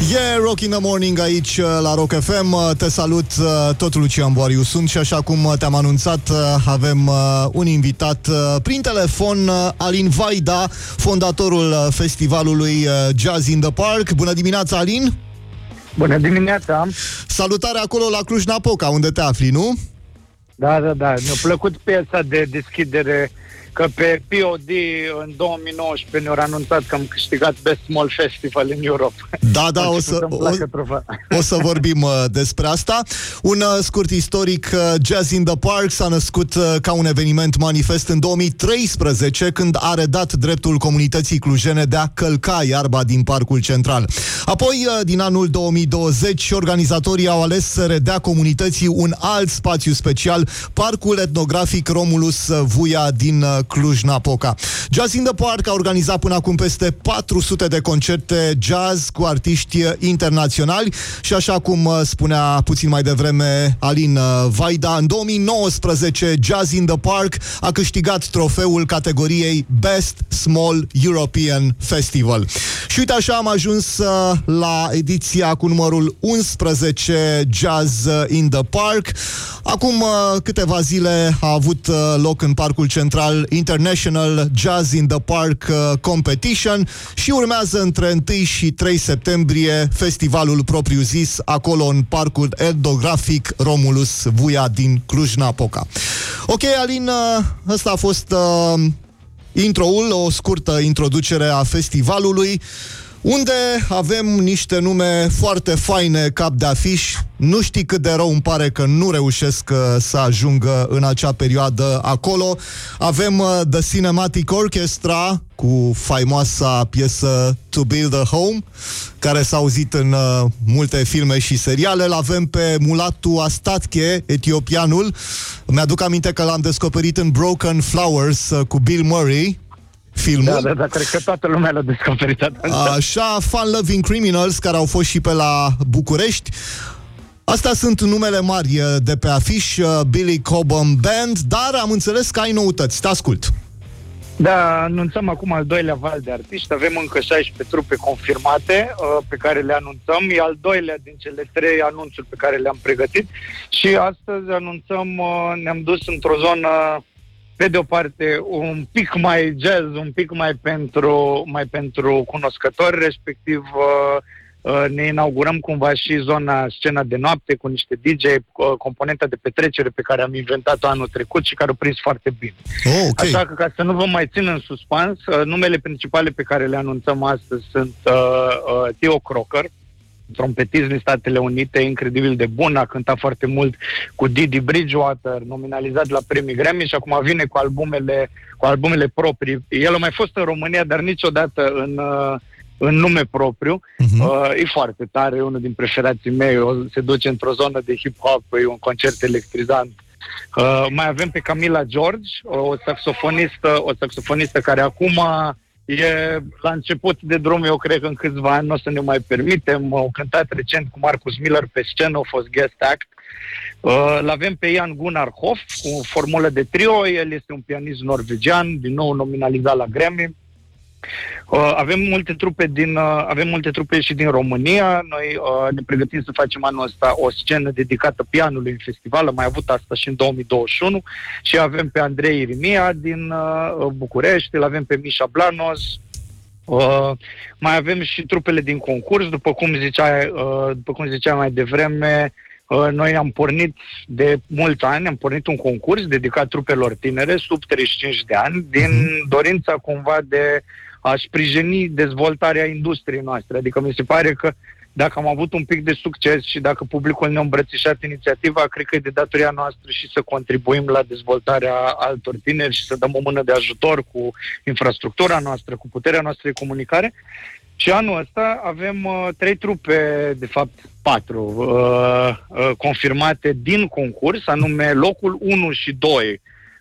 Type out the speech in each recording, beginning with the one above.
Yeah, Rock in the Morning aici la Rock FM. Te salut, tot Lucian Boariu sunt și așa cum te-am anunțat, avem un invitat prin telefon, Alin Vaida, fondatorul festivalului Jazz in the Park. Bună dimineața, Alin! Bună dimineața! Salutare acolo la Cluj-Napoca, unde te afli, nu? Da. Mi-a plăcut piesa de deschidere, că pe POD în 2019 ne-au anunțat că am câștigat Best Small Festival in Europe. Da, o să vorbim despre asta. Un scurt istoric, Jazz in the Park s-a născut ca un eveniment manifest în 2013, când a redat dreptul comunității clujene de a călca iarba din Parcul Central. Apoi, din anul 2020, organizatorii au ales să redea comunității un alt spațiu special, Parcul Etnografic Romulus Vuia din Cluj-Napoca. Jazz in the Park a organizat până acum peste 400 de concerte jazz cu artiști internaționali și, așa cum spunea puțin mai devreme Alin Vaida, în 2019 Jazz in the Park a câștigat trofeul categoriei Best Small European Festival. Și uite așa am ajuns la ediția cu numărul 11 Jazz in the Park. Acum câteva zile a avut loc în Parcul Central International Jazz in the Park Competition și urmează între 1 și 3 septembrie festivalul propriu-zis acolo în Parcul Etnografic Romulus Vuia din Cluj-Napoca. Ok, Alin, ăsta a fost intro-ul, o scurtă introducere a festivalului, unde avem niște nume foarte faine cap de afiș. Nu știi cât de rău îmi pare că nu reușesc să ajungă în acea perioadă acolo. Avem The Cinematic Orchestra cu faimoasa piesă To Build a Home, care s-a auzit în multe filme și seriale. L-avem pe Mulatu Astatke, etiopianul. Mi-aduc aminte că l-am descoperit în Broken Flowers cu Bill Murray, filmul. Da, cred că toată lumea l-a descoperit atunci. Așa, Fun Loving Criminals, care au fost și pe la București. Astea sunt numele mari de pe afiș, Billy Cobham Band, dar am înțeles că ai noutăți. Te ascult. Da, anunțăm acum al doilea val de artiști. Avem încă 16 trupe confirmate pe care le anunțăm. E al doilea din cele 3 anunțuri pe care le-am pregătit. Și astăzi anunțăm, ne-am dus într-o zonă, pe de o parte, un pic mai jazz, un pic mai pentru cunoscători, respectiv ne inaugurăm cumva și scena de noapte cu niște DJ, componenta de petrecere pe care am inventat-o anul trecut și care a prins foarte bine. Okay. Așa că, ca să nu vă mai țin în suspans, numele principale pe care le anunțăm astăzi sunt Theo Crocker, trompetist din Statele Unite, incredibil de bun, a cântat foarte mult cu Didi Bridgewater, nominalizat la premii Grammy și acum vine cu albumele proprii. El a mai fost în România, dar niciodată în nume propriu. E foarte tare, e unul din preferații mei, se duce într-o zonă de hip-hop, e un concert electrizant. Mai avem pe Camila George, o saxofonistă care acum e la început de drum, eu cred că în câțiva ani nu o să ne mai permitem. Au cântat recent cu Marcus Miller pe scenă, a fost guest act. L-avem pe Jan Gunnar Hoff cu formulă de trio, el este un pianist norvegian, din nou nominalizat la Grammy. Avem multe trupe și din România. Noi ne pregătim să facem anul ăsta o scenă dedicată pianului în festival. Am mai avut asta și în 2021 și avem pe Andrei Irimia din București, îl avem pe Misha Blanos. Mai avem și trupele din concurs, după cum ziceam mai devreme. Noi am pornit de mulți ani, am pornit un concurs dedicat trupelor tinere sub 35 de ani, din dorința cumva de a sprijini dezvoltarea industriei noastre. Adică mi se pare că dacă am avut un pic de succes și dacă publicul ne-a îmbrățișat inițiativa, cred că e de datoria noastră și să contribuim la dezvoltarea altor tineri și să dăm o mână de ajutor cu infrastructura noastră, cu puterea noastră de comunicare. Și anul ăsta avem 3 trupe, de fapt 4, confirmate din concurs, anume locul 1 și 2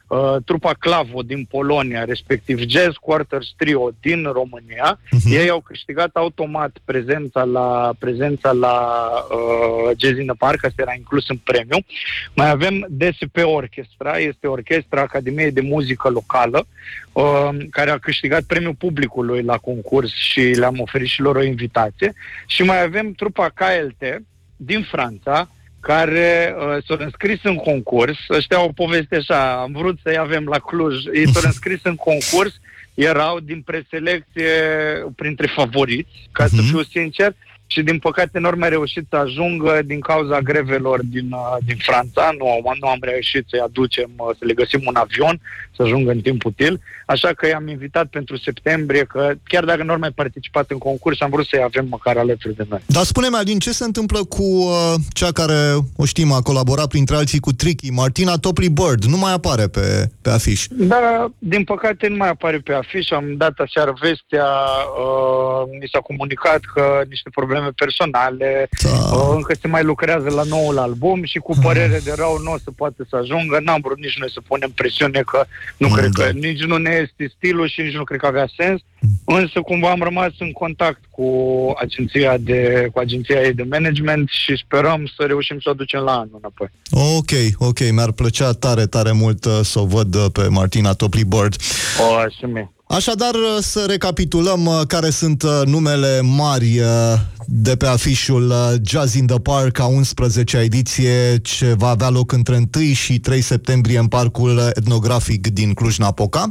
trupa Clavo din Polonia, respectiv Jazz Quarters Trio din România. Ei au câștigat automat prezența la Jazz in the Park, asta era inclus în premiu. Mai avem DSP Orchestra, este orchestra Academiei de Muzică Locală, care a câștigat premiul publicului la concurs și le-am oferit și lor o invitație. Și mai avem trupa KLT din Franța, care s-au înscris în concurs. Ăștia o poveste așa, am vrut să-i avem la Cluj. Ei s-au înscris în concurs, erau din preselecție printre favoriți, ca să fiu sincer, și din păcate nu au mai reușit să ajungă din cauza grevelor din Franța. Nu am reușit să-i aducem, să le găsim un avion, să ajungă în timp util. Așa că i-am invitat pentru septembrie, că chiar dacă nu au mai participat în concurs, am vrut să-i avem măcar alături de noi. Dar spune-mi, Alin, ce se întâmplă cu cea care, o știm, a colaborat printre alții cu Tricky, Martina Topley Bird? Nu mai apare pe afiș. Da, din păcate nu mai apare pe afiș. Am dat aseară vestea, mi s-a comunicat că niște probleme personale, încă se mai lucrează la noul album și cu părere de rău nu o să poate să ajungă. N-am vrut nici noi să punem presiune, că nu cred că nici nu ne este stilul și nici nu cred că avea sens. Însă cumva am rămas în contact cu agenția ei de management și sperăm să reușim să o ducem la anul înapoi. Ok. Mi-ar plăcea tare, tare mult să o văd pe Martina Topley Bird. Și mie. Așadar, să recapitulăm care sunt numele mari de pe afișul Jazz in the Park, a 11-a ediție, ce va avea loc între 1 și 3 septembrie în Parcul Etnografic din Cluj-Napoca.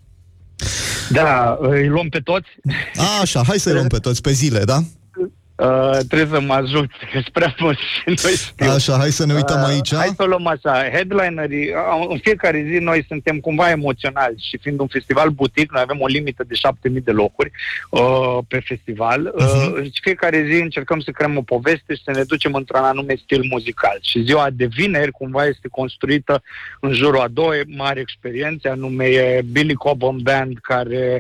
Da, îi luăm pe toți. Așa, hai să-i luăm pe toți pe zile, da? Trebuie să mă ajut, că sunt prea mulți și noi știu. Așa, hai să ne uităm aici. Hai să o luăm așa. Headlinerii, în fiecare zi noi suntem cumva emoționali și fiind un festival butic, noi avem o limită de 7.000 de locuri pe festival. În fiecare zi încercăm să creăm o poveste și să ne ducem într-un anume stil muzical. Și ziua de vineri cumva este construită în jurul a două mari experiențe, anume e Billy Cobham Band, care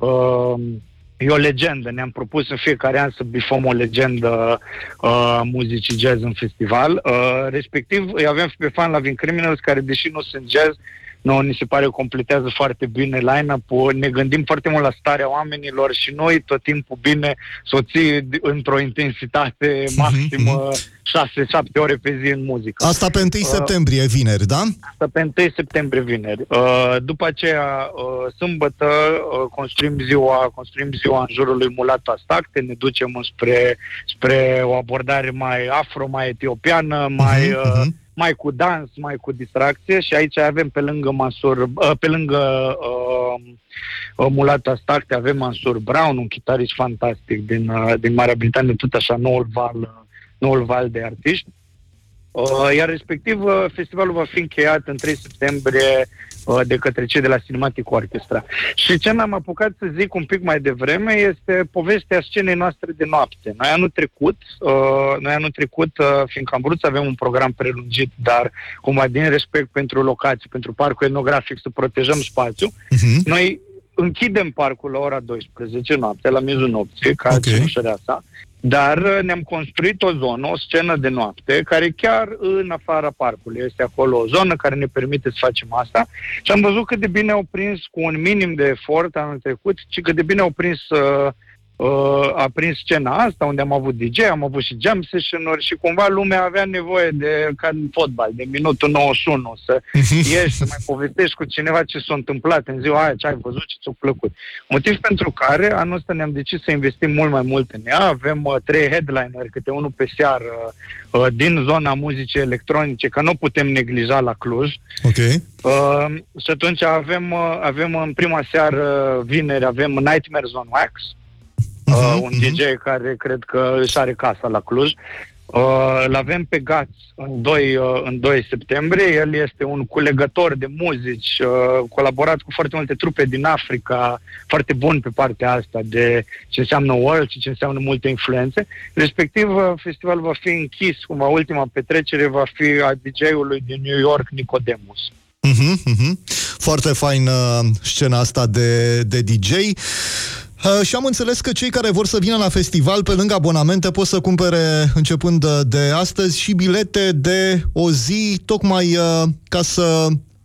e o legendă. Ne-am propus în fiecare an să bifăm o legendă muzicii jazz în festival. Respectiv, îi avem pe Fun Loving Criminals, care, deși nu sunt jazz, nouă ni se pare că completează foarte bine line-up-ul. Ne gândim foarte mult la starea oamenilor și noi tot timpul bine să o ții într-o intensitate maximă 6-7 ore pe zi în muzică. Asta pe 1 septembrie, vineri, da? Asta pe 1 septembrie, vineri. După aceea, sâmbătă, construim ziua în jurul lui Mulatu Astacte, ne ducem spre o abordare mai afro, mai etiopiană, mai cu dans, mai cu distracție, și aici avem pe lângă Mulatu Astacte, avem Mansur Brown, un chitarist fantastic din Marea Britanie, tot așa noul val de artiști. Iar respectiv festivalul va fi încheiat în 3 septembrie de către cei de la Cinematic Orchestra. Și ce m-am apucat să zic un pic mai devreme este povestea scenei noastre de noapte. Noi anul trecut, fiindcă am vrut să avem un program prelungit, dar cumva din respect pentru locații, pentru parcul etnografic, să protejăm spațiul, noi închidem parcul la ora 12 noaptea, la miezul nopții, ca cenușărea sa. Dar ne-am construit o zonă, o scenă de noapte, care chiar în afara parcului este acolo o zonă care ne permite să facem asta. Și am văzut cât de bine au prins, cu un minim de efort anul trecut, și cât de bine a prins scena asta, unde am avut DJ, am avut și jam session-uri și cumva lumea avea nevoie de, ca în fotbal, de minutul 91, să ieși, să mai povestești cu cineva ce s-a întâmplat în ziua aia, ce ai văzut, ce ți-a plăcut. Motiv pentru care anul ăsta ne-am decis să investim mult mai mult în ea. Avem 3 headlineri, câte unul pe seară, din zona muzicii electronice, că nu putem neglija la Cluj. Și atunci avem în prima seară, vineri, avem Nightmares on Wax, un DJ care cred că își are casa la Cluj. L-avem pe Gaț în 2 septembrie. El este un culegător de muzici, colaborat cu foarte multe trupe din Africa, foarte bun pe partea asta de ce înseamnă world și ce înseamnă multe influențe. Respectiv, festivalul va fi închis, cumva ultima petrecere va fi a DJ-ului din New York, Nicodemus. Foarte fain scena asta de DJ. Și am înțeles că cei care vor să vină la festival, pe lângă abonamente, pot să cumpere, începând de astăzi, și bilete de o zi, tocmai ca să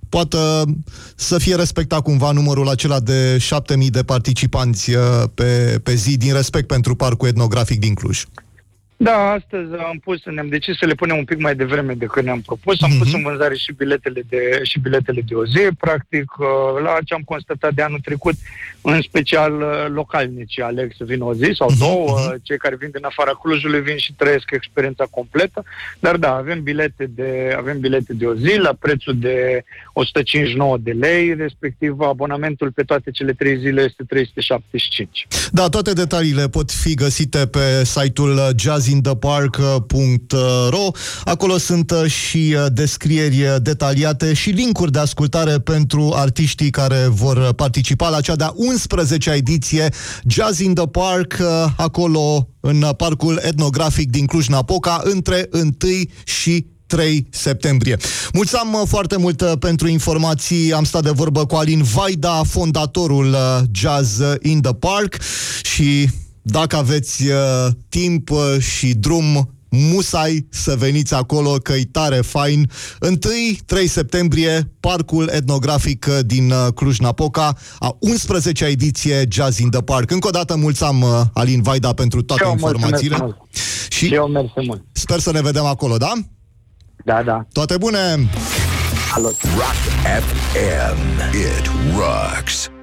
poată să fie respectat cumva numărul acela de 7.000 de participanți pe zi, din respect pentru Parcul Etnografic din Cluj. Da, astăzi ne-am decis să le punem un pic mai devreme decât ne-am propus. Am pus în vânzare și biletele de o zi. Practic, la ce am constatat de anul trecut, în special localnicii aleg să vină o zi sau două. Cei care vin din afara Clujului vin și trăiesc experiența completă. Dar da, avem bilete de o zi la prețul de 159 de lei, respectiv abonamentul pe toate cele 3 zile este 375. Da, toate detaliile pot fi găsite pe site-ul jazzinthepark.ro. Acolo sunt și descrieri detaliate și linkuri de ascultare pentru artiștii care vor participa la cea de-a 11-a ediție Jazz in the Park, acolo în Parcul Etnografic din Cluj-Napoca, între 1 și 3 septembrie. Mulțumim foarte mult pentru informații. Am stat de vorbă cu Alin Vaida, fondatorul Jazz in the Park, și dacă aveți timp și drum, musai să veniți acolo, că-i tare fain. 1-3 septembrie, Parcul Etnografic din Cluj-Napoca, a 11-a ediție Jazz in the Park. Încă o dată mulțumim, Alin Vaida, pentru toate informațiile. Și eu mersi mult. Sper să ne vedem acolo, da? Da, da. Toate bune! Rock FM. It rocks.